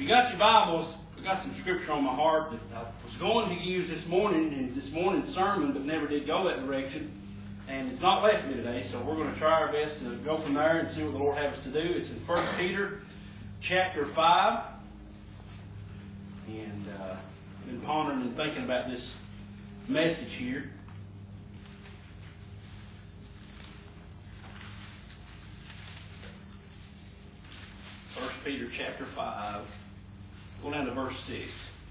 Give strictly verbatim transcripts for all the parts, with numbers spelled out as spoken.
you got your Bibles, I've got some scripture on my heart that I was going to use this morning in this morning's sermon, but never did go that direction. And it's not left me today, so we're going to try our best to go from there and see what the Lord has us to do. It's in First Peter chapter five. And uh, I've been pondering and thinking about this message here. First Peter chapter five, go down to verse six.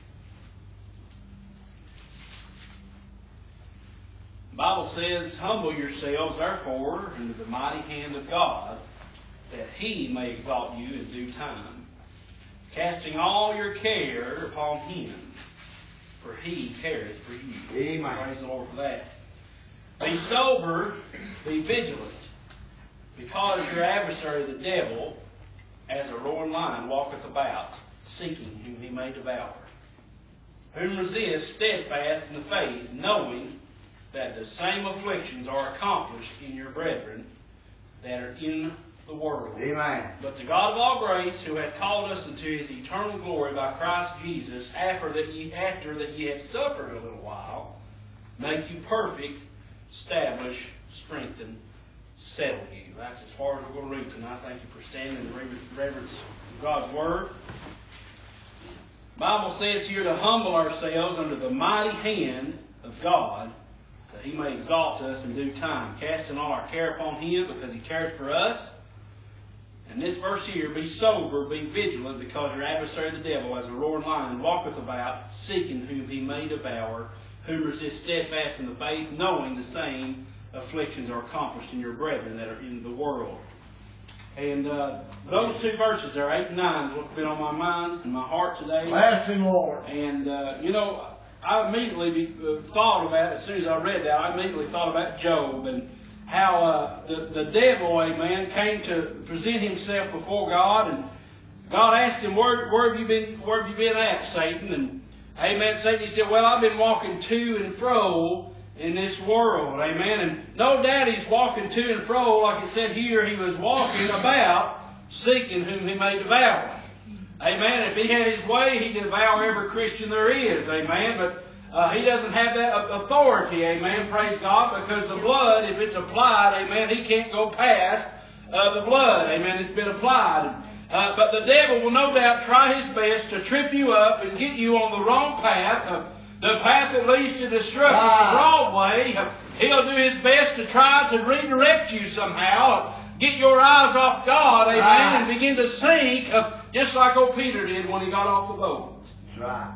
The Bible says, "Humble yourselves, therefore, under the mighty hand of God, that He may exalt you in due time, casting all your care upon Him, for He careth for you." Amen. Praise the Lord for that. "Be sober, be vigilant, because your adversary the devil, as a roaring lion, walketh about, seeking whom he may devour. Whom resist steadfast in the faith, knowing that the same afflictions are accomplished in your brethren that are in the world. Amen. But the God of all grace, who hath called us into His eternal glory by Christ Jesus, after that ye, after that ye have suffered a little while, make you perfect, establish, strengthen, settle you." That's as far as we're going to read tonight. Thank you for standing in the reverence of God's Word. The Bible says here to humble ourselves under the mighty hand of God, that He may exalt us in due time, casting all our care upon Him, because He cares for us. And this verse here, "Be sober, be vigilant, because your adversary the devil, as a roaring lion, walketh about, seeking whom he may devour, whom resist steadfast in the faith, knowing the same afflictions are accomplished in your brethren that are in the world." And uh, those two verses there, eight and nine, is what's been on my mind and my heart today. Bless Him, Lord. And, uh, you know, I immediately be, uh, thought about, as soon as I read that, I immediately thought about Job and how uh, the, the devil, amen, came to present himself before God. And God asked him, where, where have you been, where have you been at, Satan? And, amen, Satan, he said, "Well, I've been walking to and fro in this world," amen. And no doubt he's walking to and fro, like it said here, he was walking about, seeking whom he may devour. Amen. If he had his way, he'd devour every Christian there is, amen. But uh, he doesn't have that authority, amen, praise God, because the blood, if it's applied, amen, he can't go past uh, the blood, amen, it's been applied. Uh, but the devil will no doubt try his best to trip you up and get you on the wrong path, uh, the path that leads to destruction, the broad way. He'll do his best to try to redirect you somehow, get your eyes off God, amen, right, and begin to sink, uh, just like old Peter did when he got off the boat. That's right.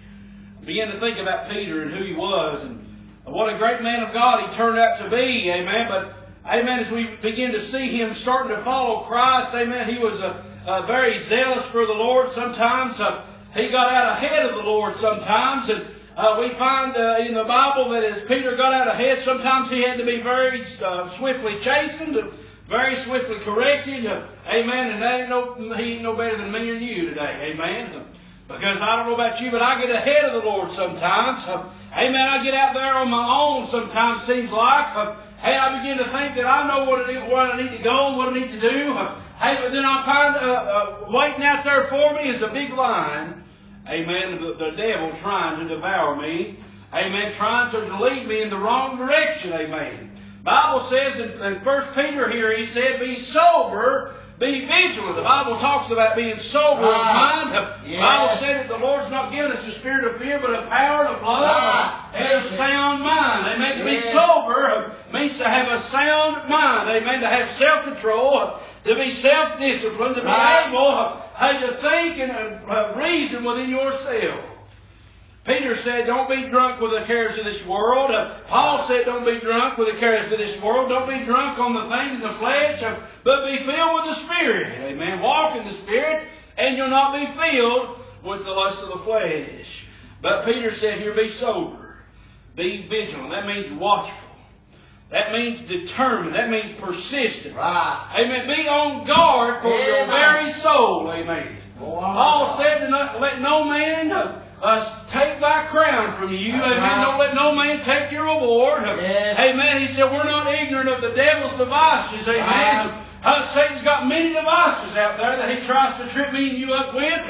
I began to think about Peter and who he was and what a great man of God he turned out to be, amen. But, amen, as we begin to see him starting to follow Christ, amen, he was uh, uh, very zealous for the Lord sometimes. Uh, he got out ahead of the Lord sometimes, and Uh, we find uh, in the Bible that as Peter got out ahead, sometimes he had to be very uh, swiftly chastened, uh, very swiftly corrected. Uh, amen. And that ain't no, he ain't no better than me or you today. Amen. Uh, because I don't know about you, but I get ahead of the Lord sometimes. Uh, amen. I get out there on my own sometimes, seems like. Uh, hey, I begin to think that I know what, it is, where I need to go and what I need to do. Uh, hey, but then I find uh, uh, waiting out there for me is a big lion. Amen. The, the devil trying to devour me. Amen. Trying to lead me in the wrong direction. Amen. Bible says in, in First Peter here, he said, "Be sober, be vigilant." The Bible talks about being sober of mind. The yes. Bible said that the Lord's not given us a spirit of fear, but of power, of love, right, and a sound mind. Amen. To yes. be sober means to have a sound mind. Amen. To have self-control, to be self-disciplined, to be right. able uh, to think and uh, reason within yourself. Peter said, "Don't be drunk with the cares of this world." Uh, Paul said, "Don't be drunk with the cares of this world. Don't be drunk on the things of the flesh, uh, but be filled with the Spirit." Amen. Walk in the Spirit, and you'll not be filled with the lust of the flesh. But Peter said here, "Be sober. Be vigilant." That means watchful. That means determined. That means persistent. Right. Amen. Be on guard for Amen. Your very soul. Amen. Oh, Paul said, "To not let no man uh, uh, take thy crown from you." Amen. Right. Don't let no man take your reward. Yes. Amen. He said, we're not ignorant of the devil's devices. Amen. Right. Uh, Satan's got many devices out there that he tries to trip me and you up with.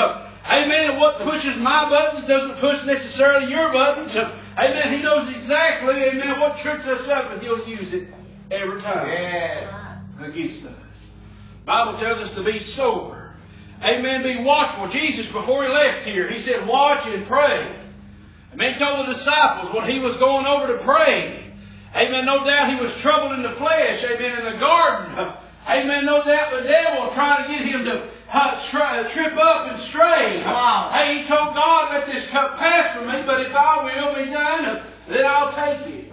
Amen. And what pushes my buttons doesn't push necessarily your buttons. Amen. He knows exactly, amen, what trips us up, and He'll use it every time Yeah. against us. The Bible tells us to be sober. Amen. Be watchful. Jesus, before He left here, He said, watch and pray. Amen. He told the disciples when He was going over to pray. Amen. No doubt He was troubled in the flesh. Amen. In the garden. Amen. No doubt the devil trying to get Him to uh, tri- trip up and stray. Wow. Hey, He told God, let this cup pass from me, but if Thy will be done, then I'll take it.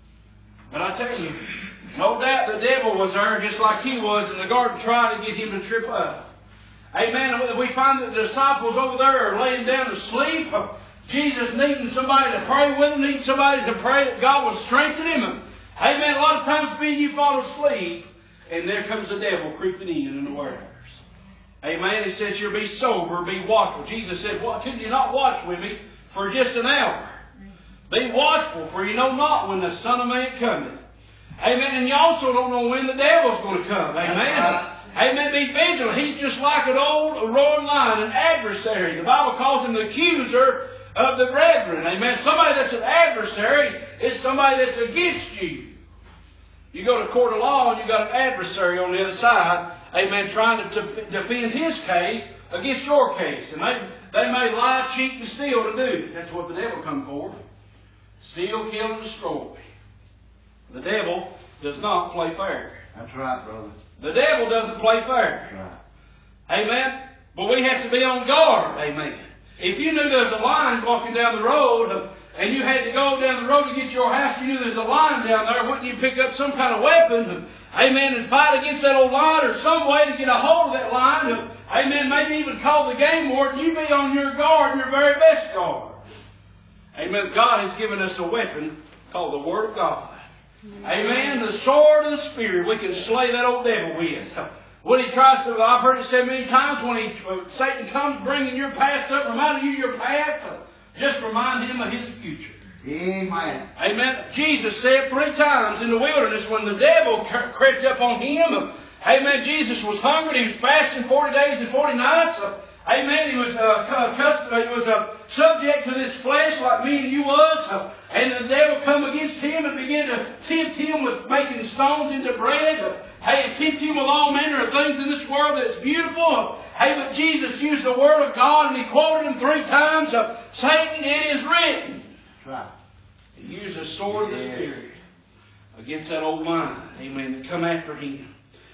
But I tell you, no doubt the devil was there just like he was in the garden trying to get Him to trip up. Amen. We find that the disciples over there are laying down to sleep. Jesus needing somebody to pray with him, needing somebody to pray that God would strengthen him. Amen. A lot of times, being you fall asleep, and there comes the devil creeping in unawares. Amen. He says, "You'll be sober, be watchful." Jesus said, "What could you not watch with me for just an hour? Be watchful, for you know not when the Son of Man cometh." Amen. And you also don't know when the devil's going to come. Amen. Amen. Be vigilant. He's just like an old roaring lion, an adversary. The Bible calls him the accuser of the brethren. Amen. Somebody that's an adversary is somebody that's against you. You go to court of law and you've got an adversary on the other side, amen, trying to def- defend his case against your case. And they, they may lie, cheat, and steal to do. That's what the devil comes for. Steal, kill, and destroy. The devil does not play fair. That's right, brother. The devil doesn't play fair. That's right. Amen. But we have to be on guard. Amen. If you knew there was a lion walking down the road and you had to go down the road to get to your house, you knew there's a lion down there, wouldn't you pick up some kind of weapon, amen, and fight against that old lion or some way to get a hold of that lion, amen, maybe even call the game warden? You be on your guard, your very best guard. Amen. God has given us a weapon called the Word of God. Amen. The sword of the Spirit we can slay that old devil with. When he tries to, I've heard it said many times, when he, when Satan comes bringing your past up, reminding you of your past, just remind him of his future. Amen. Amen. Jesus said three times in the wilderness when the devil crept up on him, amen, Jesus was hungry, he was fasting forty days and forty nights. Amen. He was uh, custom, he was uh, subject to this flesh like me and you was. Uh, and the devil come against him and began to tempt him with making stones into bread. Uh, hey, and tempt him with all manner of things in this world that's beautiful. Uh, hey, but Jesus used the Word of God and He quoted him three times. Uh, Satan, it is written. That's right. He used the sword of the Spirit against that old lion. Amen. To come after him.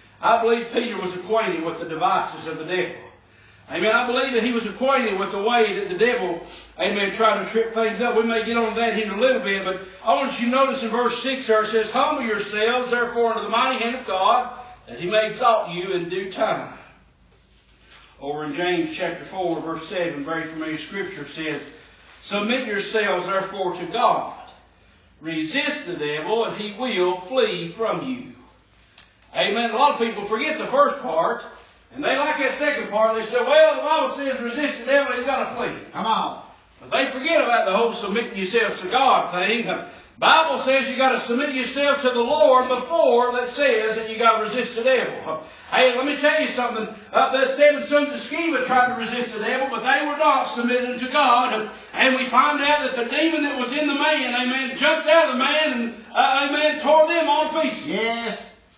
I believe Peter was acquainted with the devices of the devil. Amen. I believe that he was acquainted with the way that the devil, amen, tried to trip things up. We may get on that here in a little bit, but I want you to notice in verse six there it says, "Humble yourselves, therefore, under the mighty hand of God, that He may exalt you in due time." Over in James chapter four, verse seven, very familiar scripture says, "Submit yourselves, therefore, to God. Resist the devil, and he will flee from you." Amen. A lot of people forget the first part. And they like that second part. They say, well, the Bible says resist the devil, he's got to flee. Come on. But they forget about the whole submitting yourselves to God thing. The Bible says you got to submit yourself to the Lord before that says that you got to resist the devil. Hey, let me tell you something. Uh, the seven sons of Sceva tried to resist the devil, but they were not submitted to God. And we find out that the demon that was in the man, amen, jumped out of the man and, uh, amen, tore them all to pieces. Yes.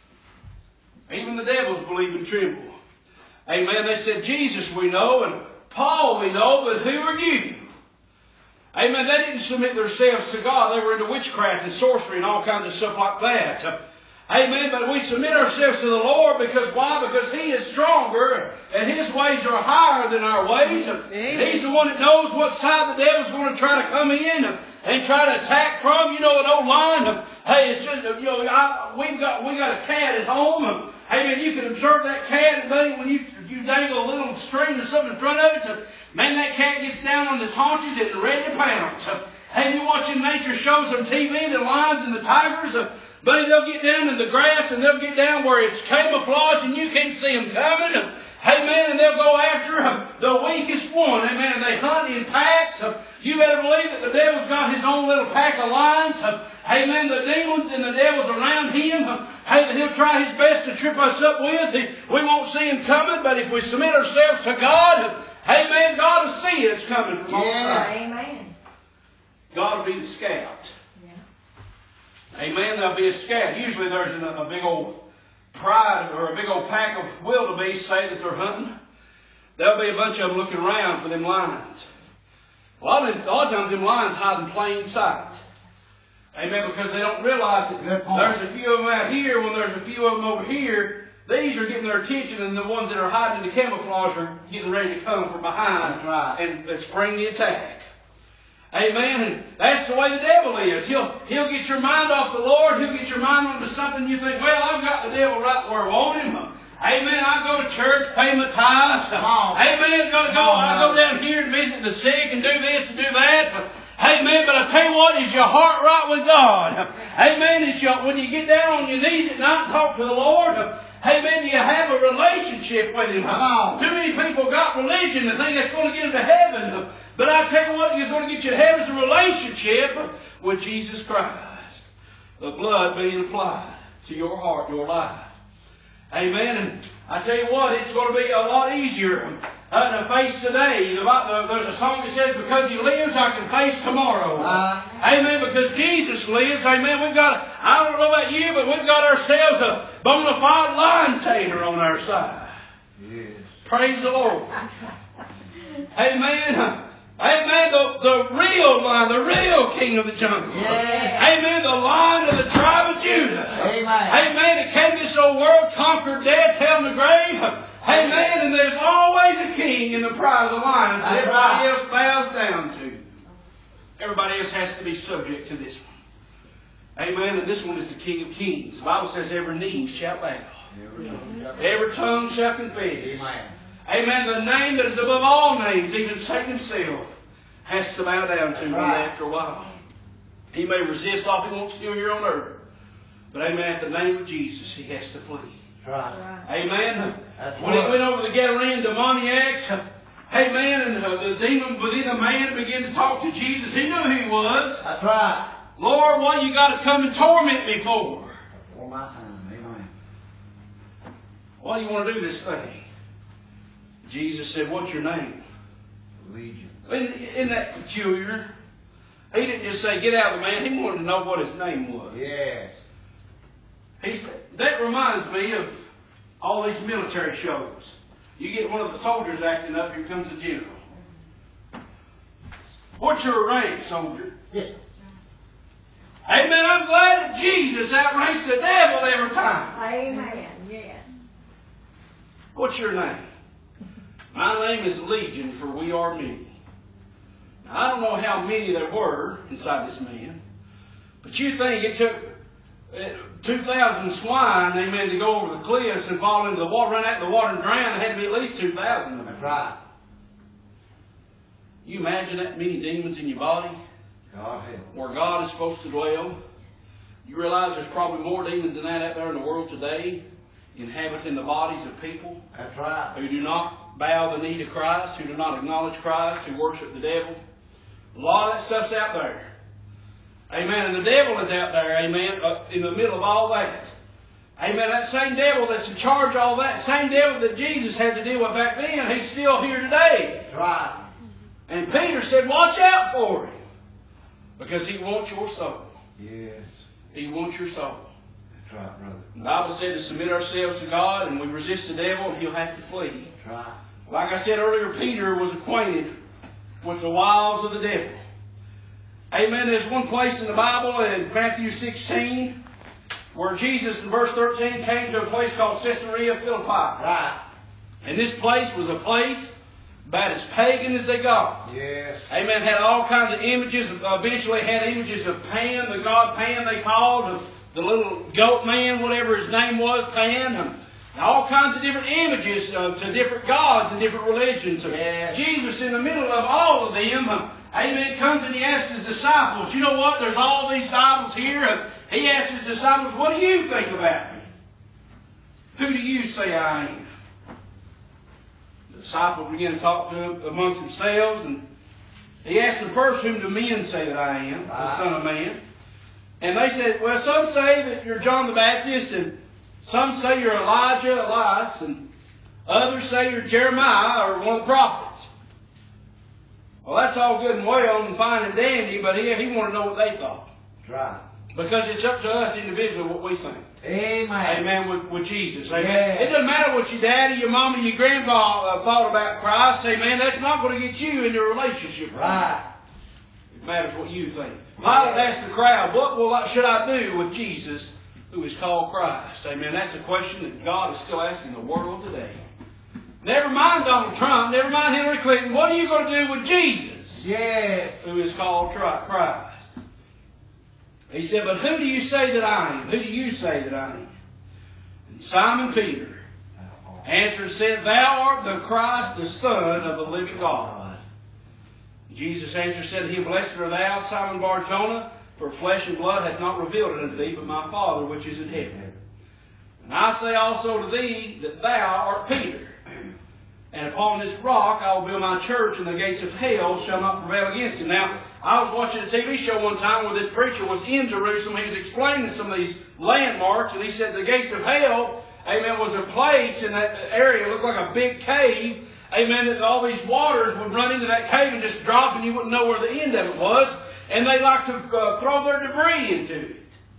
Even the devils believe and tremble. Amen. They said, Jesus we know, and Paul we know, but who are you? Amen. They didn't submit themselves to God. They were into witchcraft and sorcery and all kinds of stuff like that. Amen. But we submit ourselves to the Lord because why? Because He is stronger and His ways are higher than our ways. Amen. He's the one that knows what side the devil's going to try to come in and try to attack from. You know, an old lion. Hey, it's just, you know, I, we've got, we got a cat at home. Amen. You can observe that cat, and when you, you dangle a little string or something in front of it, so, man, that cat gets down on his haunches and ready to pounce. So, hey, you're watching nature shows on T V, the lions and the tigers, uh, buddy, they'll get down in the grass and they'll get down where it's camouflage and you can't see them coming. And, hey, man, and they'll go after uh, the weakest one. Amen. And they hunt in packs. Uh, you better believe that the devil's got his own little pack of lions. Uh, Amen. The demons and the devils around him, hey, that he'll try his best to trip us up with. We won't see him coming, but if we submit ourselves to God, amen, God will see it's coming from all Yeah. sides. Amen. God will be the scout. Yeah. Amen. There'll be a scout. Usually there's a, a big old pride or a big old pack of wildebeest, say that they're hunting. There'll be a bunch of them looking around for them lions. A lot of, them, a lot of times them lions hide in plain sight. Amen. Because they don't realize that there's a few of them out here when there's a few of them over here. These are getting their attention, and the ones that are hiding in the camouflage are getting ready to come from behind. That's right. And, and spring the attack. Amen. And that's the way the devil is. He'll he'll get your mind off the Lord. He'll get your mind onto something you think, well, I've got the devil right where I want him. Amen. I go to church, pay my tithes. Amen. Gotta go. I go down here and visit the sick and do this and do that. Amen. But I tell you what, is your heart right with God? Amen. Is your, when you get down on your knees at night and talk to the Lord, amen, you have a relationship with Him. Too many people got religion and think that's going to get them to heaven. But I tell you what, is going to get you to heaven is a relationship with Jesus Christ. The blood being applied to your heart, your life. Amen. And I tell you what, it's going to be a lot easier uh, to face today. There's a song that says, because He lives, I can face tomorrow. Uh, amen. Because Jesus lives. Amen. We've got, I don't know about you, but we've got ourselves a bona fide lion tamer on our side. Yes. Praise the Lord. Amen. Amen. The, the real lion, the real king of the jungle. Yeah. Amen. The lion of the tribe of Judah. Amen. Amen. That came to this old world, conquered death, hell, and the grave. Amen. And there's always a king in the pride of the lion that everybody else bows down to. Everybody else has to be subject to this one. Amen. And this one is the King of Kings. The Bible says every knee shall bow. Every tongue shall confess. Amen. Amen. The name that is above all names, even Satan himself, has to bow down to him after a while. He may resist all he wants to do here on earth. But amen, at the name of Jesus, he has to flee. Right. Amen. That's when right. he went over the Galilean demoniacs, amen, and uh, the demon within a man began to talk to Jesus. He knew who he was. That's right. Lord, what you got to come and torment me for? For my time. Amen. Why do you want to do this thing? Jesus said, what's your name? Legion. Isn't that peculiar? He didn't just say, get out of the man. He wanted to know what his name was. Yes. He said, that reminds me of all these military shows. You get one of the soldiers acting up, here comes the general. What's your rank, soldier? Yes. Amen. I'm glad that Jesus outranks the devil every time. Amen. Yes. What's your name? My name is Legion, for we are many. Now, I don't know how many there were inside this man, but you think it took two thousand swine, amen, to go over the cliffs and fall into the water, run out in the water and drown. There had to be at least two thousand of them. That's right. You imagine that many demons in your body? God help. Where God is supposed to dwell? You realize there's probably more demons than that out there in the world today, inhabiting the bodies of people. That's right. Who do not bow the knee to Christ, who do not acknowledge Christ, who worship the devil. A lot of that stuff's out there. Amen. And the devil is out there, amen, uh, in the middle of all that. Amen. That same devil that's in charge of all that, same devil that Jesus had to deal with back then, he's still here today. That's right. And Peter said, watch out for him. Because he wants your soul. Yes. He wants your soul. That's right, brother. The Bible said to submit ourselves to God, and we resist the devil, and he'll have to flee. That's right. Like I said earlier, Peter was acquainted with the wiles of the devil. Amen. There's one place in the Bible, in Matthew sixteen, where Jesus in verse thirteen came to a place called Caesarea Philippi. Right. And this place was a place about as pagan as they got. Yes. Amen. Had all kinds of images. Eventually had images of Pan, the god Pan they called, of the little goat man, whatever his name was, Pan. And all kinds of different images uh, to different gods and different religions. Yes. Jesus, in the middle of all of them, uh, amen, comes and he asks his disciples, you know what, there's all these idols here. Uh, he asks his disciples, what do you think about me? Who do you say I am? The disciples began to talk to him amongst themselves, and he asked them first, whom do men say that I am, the Son of Man? And they said, well, some say that you're John the Baptist, and some say you're Elijah, Elias, and others say you're Jeremiah or one of the prophets. Well, that's all good and well and fine and dandy, but he, he wanted to know what they thought. That's right. Because it's up to us individually what we think. Amen. Amen. With, with Jesus. Amen. Yes. It doesn't matter what your daddy, your mama, your grandpa uh, thought about Christ. Amen. That's not going to get you into a relationship with Right. Him. It matters what you think. Pilate asked the crowd, what will I, should I do with Jesus who is called Christ? Amen. That's the question that God is still asking the world today. Never mind Donald Trump. Never mind Hillary Clinton. What are you going to do with Jesus? Yes. Who is called Christ? He said, but who do you say that I am? Who do you say that I am? And Simon Peter answered and said, Thou art the Christ, the Son of the living God. Jesus answered and said to him, Blessed art thou, Simon Bar-Jonah, for flesh and blood hath not revealed it unto thee, but my Father which is in heaven. And I say also to thee that thou art Peter. And upon this rock I will build my church, and the gates of hell shall not prevail against it. Now, I was watching a T V show one time where this preacher was in Jerusalem. He was explaining some of these landmarks, and he said the gates of hell, amen, was a place in that area. It looked like a big cave, amen, that all these waters would run into that cave and just drop, and you wouldn't know where the end of it was. And they like to uh, throw their debris into it.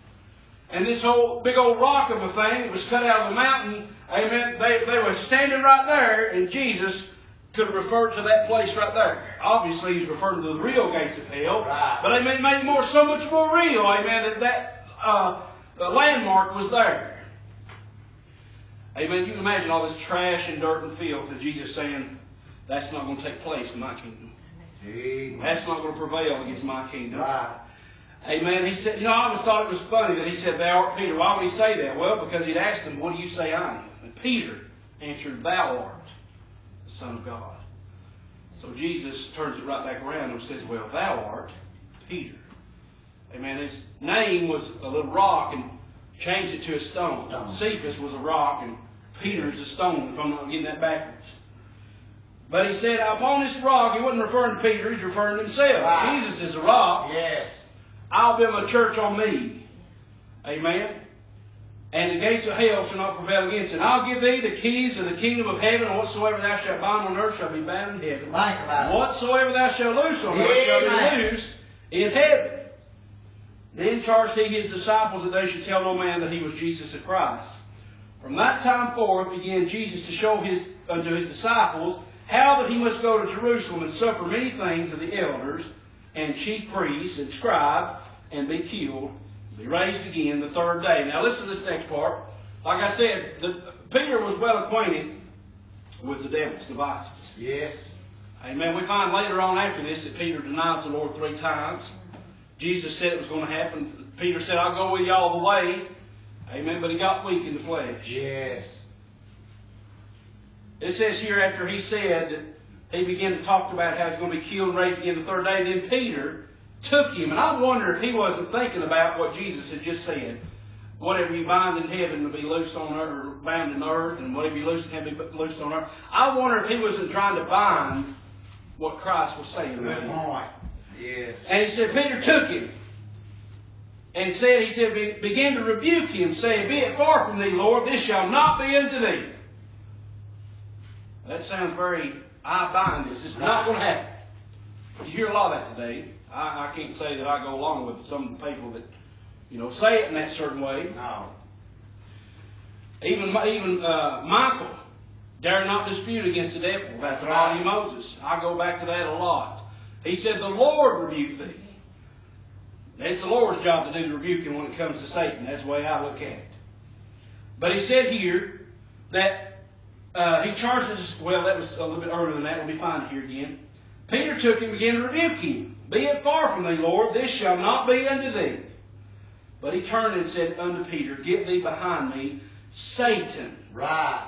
And this whole big old rock of a thing that was cut out of the mountain, amen, they, they were standing right there, and Jesus could have referred to that place right there. Obviously, he's referring to the real gates of hell. Right. But amen, it made it more, so much more real, amen, that that uh, the landmark was there. Amen. You can imagine all this trash and dirt and filth, and Jesus saying, that's not going to take place in my kingdom. Amen. That's not going to prevail against my kingdom. Right. Amen. He said, you know, I always thought it was funny that he said, Thou art Peter. Why would he say that? Well, because he'd asked him, What do you say I am? And Peter answered, Thou art the Son of God. So Jesus turns it right back around and says, Well, thou art Peter. Amen. His name was a little rock and changed it to a stone. Stone. Cephas was a rock and Peter is a stone, if I'm not getting that backwards. But he said, upon this rock, he wasn't referring to Peter, he's referring to himself. Right. Jesus is a rock. Yes. I'll build my church on me. Amen. And the gates of hell shall not prevail against it. And I'll give thee the keys of the kingdom of heaven, and whatsoever thou shalt bind on earth shall be bound in heaven. Think about it. Whatsoever thou shalt loose on earth shall Amen. be loosed in heaven. Then charged he his disciples that they should tell no man that he was Jesus the Christ. From that time forth began Jesus to show his unto his disciples how that he must go to Jerusalem and suffer many things of the elders and chief priests and scribes, and be killed, be raised again the third day. Now listen to this next part. Like I said, the, Peter was well acquainted with the devil's devices. Yes. Amen. We find later on after this that Peter denies the Lord three times. Jesus said it was going to happen. Peter said, I'll go with you all the way. Amen. But he got weak in the flesh. Yes. It says here after he said that he began to talk about how he's going to be killed and raised again the third day. Then Peter took him. And I wonder if he wasn't thinking about what Jesus had just said. Whatever you bind in heaven will be loosed on earth, or bound in earth, and whatever you loose in heaven will be loosed on earth. I wonder if he wasn't trying to bind what Christ was saying. Good point. Yes. And he said, Peter took him. And he said, he said, began to rebuke him, saying, Be it far from thee, Lord, this shall not be unto thee. That sounds very, I bind this. It's not going to happen. You hear a lot of that today. I, I can't say that I go along with some people that, you know, say it in that certain way. No. Even even uh, Michael dare not dispute against the devil about the law of Moses. I go back to that a lot. He said, The Lord rebuke thee. It's the Lord's job to do the rebuking when it comes to Satan. That's the way I look at it. But he said here that uh, he charged us, well, that was a little bit earlier than that. We'll be fine here again. Peter took him and began to rebuke him. Be it far from thee, Lord, this shall not be unto thee. But he turned and said unto Peter, Get thee behind me, Satan. Right.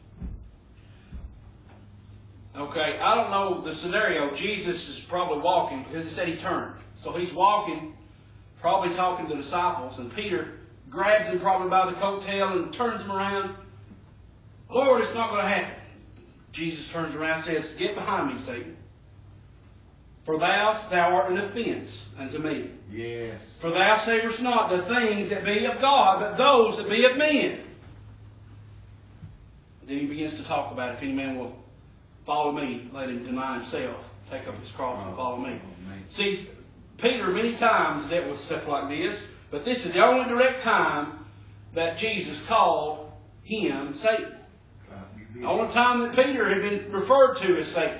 Okay, I don't know the scenario. Jesus is probably walking, because it said he turned. So he's walking, probably talking to the disciples, and Peter grabs him probably by the coattail and turns him around. Lord, it's not going to happen. Jesus turns around and says, Get behind me, Satan. For thou, thou art an offense unto me. Yes. For thou savorest not the things that be of God, but those that be of men. Then he begins to talk about if any man will follow me. Let him deny himself, take up his cross and follow me. See, Peter many times dealt with stuff like this, but this is the only direct time that Jesus called him Satan. The only time that Peter had been referred to as Satan.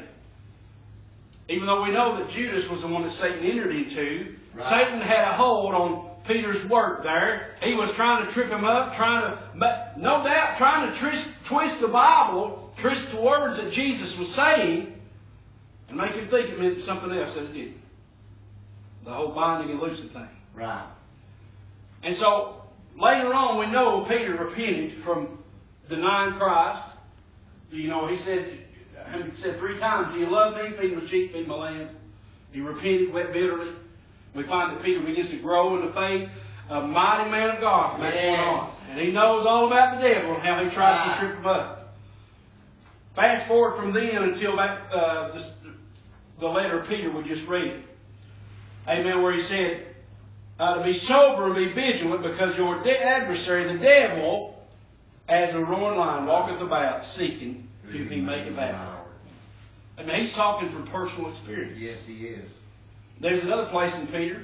Even though we know that Judas was the one that Satan entered into, right. Satan had a hold on Peter's work there. He was trying to trip him up, trying to, but no doubt, trying to twist, twist the Bible, twist the words that Jesus was saying, and make him think it meant something else that it didn't. The whole binding and loosing thing. Right. And so, later on, we know Peter repented from denying Christ. You know, he said, he said three times, do you love me? Feed my sheep, feed my lambs. He repented, wept bitterly. We find that Peter begins to grow in the faith. A mighty man of God from that point on. And he knows all about the devil and how he tries to trip him up. Fast forward from then until that, uh, the, the letter of Peter we just read. Amen, where he said, uh, to be sober and be vigilant, because your de- adversary, the devil, as a roaring lion, walketh about, seeking whom he may devour. I mean, he's talking from personal experience. Yes, he is. There's another place in Peter.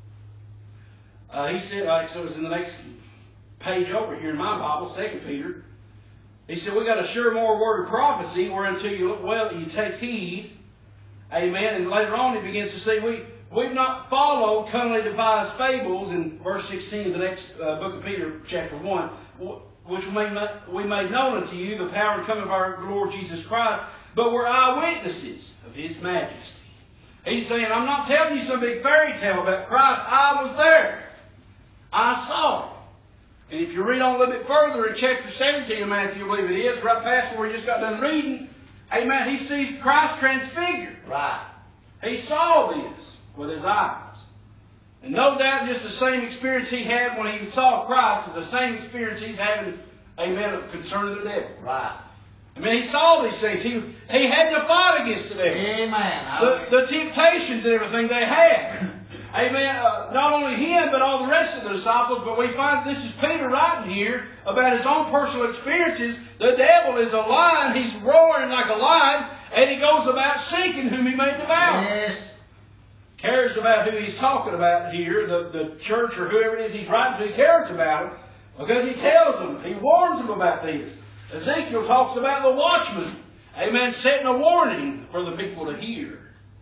Uh, he said, like, so it was in the next page over here in my Bible, Second Peter. He said, we got a sure more word of prophecy, whereunto you look well, you take heed. Amen. And later on, he begins to say, we, we've not followed cunningly devised fables in verse sixteen of the next uh, book of Peter, chapter one, which we made, we made known unto you, the power and coming of our Lord Jesus Christ, but we're eyewitnesses of His majesty. He's saying, I'm not telling you some big fairy tale about Christ. I was there. I saw it. And if you read on a little bit further in chapter seventeen of Matthew, I believe it is, right past where we just got done reading, amen, he sees Christ transfigured. Right. He saw this with his eyes. And no doubt just the same experience he had when he saw Christ is the same experience he's having, amen, concerning the devil. Right. I mean, he saw these things. He, he had to fight against the devil. Amen. The, the temptations and everything they had. Amen. Uh, not only him, but all the rest of the disciples. But we find this is Peter writing here about his own personal experiences. The devil is a lion. He's roaring like a lion. And he goes about seeking whom he may devour. Yes. Cares about who he's talking about here. The, the church or whoever it is he's writing to, he cares about them. Because he tells them. He warns them about this. Ezekiel talks about the watchman. Amen. Setting a warning for the people to hear.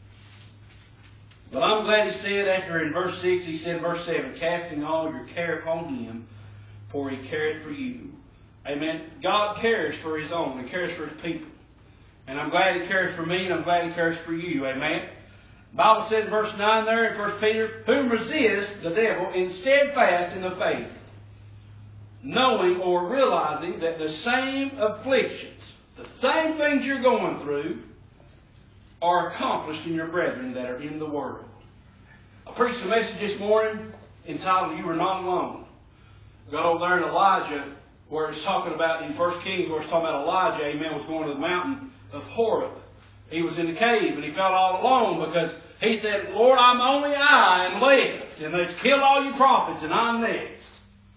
But I'm glad he said after in verse six, he said in verse seven, casting all your care upon Him, for He careth for you. Amen. God cares for His own. He cares for His people. And I'm glad He cares for me, and I'm glad He cares for you. Amen. The Bible said in verse nine there in First Peter, whom resist the devil in steadfast in the faith, knowing or realizing that the same afflictions, the same things you're going through, are accomplished in your brethren that are in the world. I preached a message this morning entitled, You Are Not Alone. Got over there in Elijah, where it's talking about in First Kings, where it's talking about Elijah, amen, was going to the mountain of Horeb. He was in the cave and he felt all alone because he said, Lord, I'm only I am left, and they've killed all you prophets, and I'm next.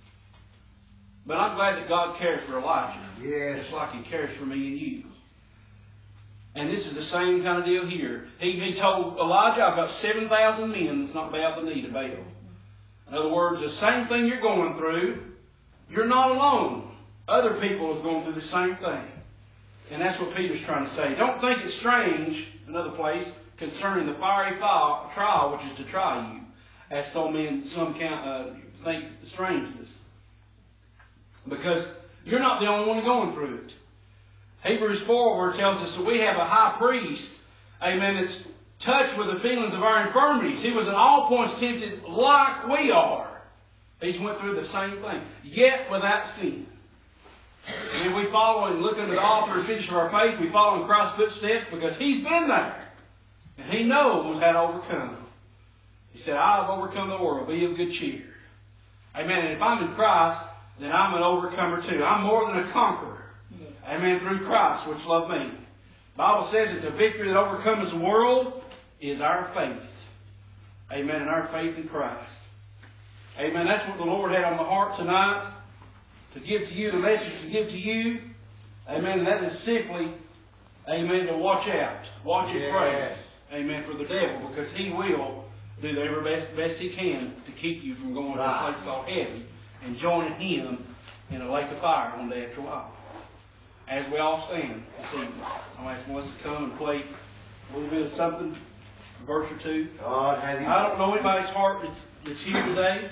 But I'm glad that God cares for Elijah. Yes. Just like He cares for me and you. And this is the same kind of deal here. He, he told Elijah, I've got seven thousand men that's not bowed the knee to Baal. In other words, the same thing you're going through, you're not alone. Other people are going through the same thing. And that's what Peter's trying to say. Don't think it's strange, another place, concerning the fiery trial which is to try you, as some men some count, uh, think strangeness. Because you're not the only one going through it. Hebrews four where it tells us that we have a high priest, amen, that's touched with the feelings of our infirmities. He was in all points tempted like we are. He's went through the same thing, yet without sin. And we follow and look unto the author and finisher of our faith. We follow in Christ's footsteps because He's been there. And He knows how to overcome. He said, I have overcome the world. Be of good cheer. Amen. And if I'm in Christ, then I'm an overcomer too. I'm more than a conqueror. Amen. Through Christ, which loved me. The Bible says that the victory that overcomes the world is our faith. Amen. And our faith in Christ. Amen. That's what the Lord had on the heart tonight. To give to you, the message to give to you. Amen. And that is simply, amen, to watch out. Watch and pray. Yes. Amen, for the devil, because he will do the very best, best he can to keep you from going Right. to a place called heaven and joining him in a lake of fire one day after a while. As we all stand this evening, I'll ask Melissa to come and play a little bit of something, a verse or two. God have you. I don't know anybody's heart that's, that's here today.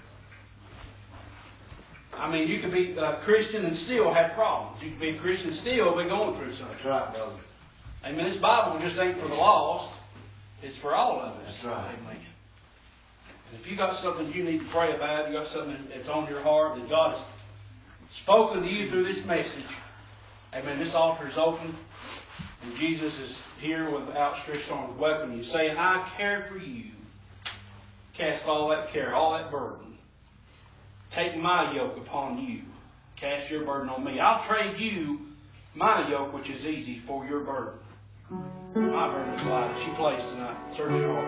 I mean, you could be a Christian and still have problems. You could be a Christian and still be going through something. That's right, brother. Amen. This Bible just ain't for the lost. It's for all of us. That's right. Amen. And if you got something you need to pray about, you got something that's on your heart that God has spoken to you through this message, amen, this altar is open. And Jesus is here with outstretched arms welcoming you, saying, I care for you. Cast all that care, all that burden. Take my yoke upon you. Cast your burden on me. I'll trade you my yoke, which is easy, for your burden. My burden is light. She plays tonight. Search your heart.